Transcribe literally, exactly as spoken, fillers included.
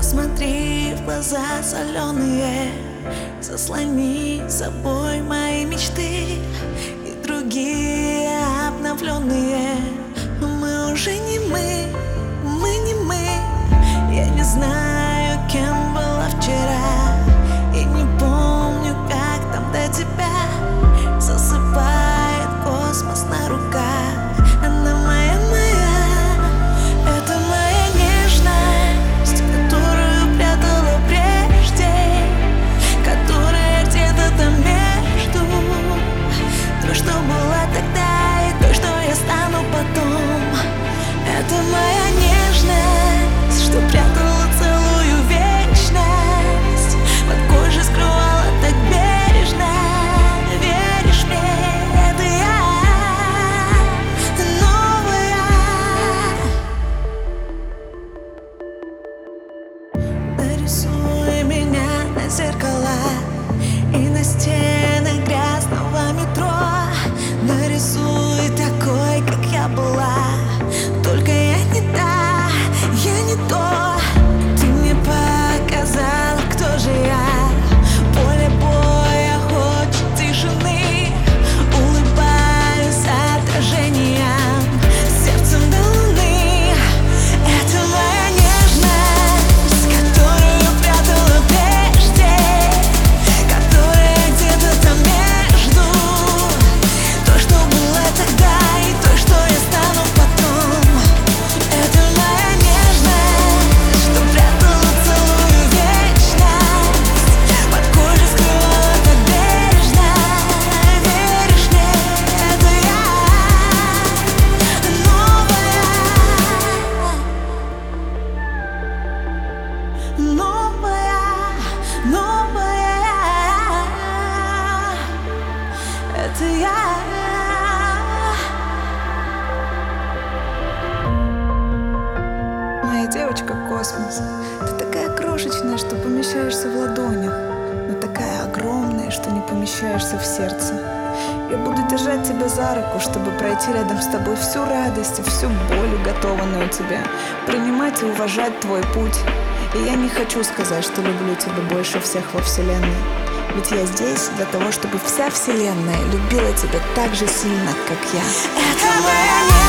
Посмотри в глаза соленые, заслони собой мои мечты и другие обновленные. Мы уже не мы, мы не мы. Я не знаю, кем была вчера, и не помню, как там до тебя. Засыпает космос на руках. Она моя, моя, это моя нежность, которую прятала прежде, которая где-то там между то, что было тогда, и то, что я стану потом. Это моя нежность, что прятала целую вечность, под кожей скрывала так бережно. Веришь мне, это я, новая. Нарисуй меня на зеркала и на стенах грязного метро. Нарисуй такой, как я была, только я не та, я не то. Ты мне показала, кто же я. Поле боя хочет тишины, улыбаюсь отражением, сердцем до луны. Это моя нежность, которую прятала прежде, которая где-то там между то, что было тогда, и то, что я стану потом. Это моя нежность, что прятала целую вечность, под кожей скрывала так бережно. Веришь мне, это я, новая, новая, новая. Это я. Моя девочка космос, ты такая крошечная, что помещаешься в ладонях, но такая огромная, что не помещаешься в сердце. Я буду держать тебя за руку, чтобы пройти рядом с тобой всю радость и всю боль, уготованную тебе, принимать и уважать твой путь. И я не хочу сказать, что люблю тебя больше всех во вселенной, ведь я здесь для того, чтобы вся вселенная любила тебя так же сильно, как я. Это моя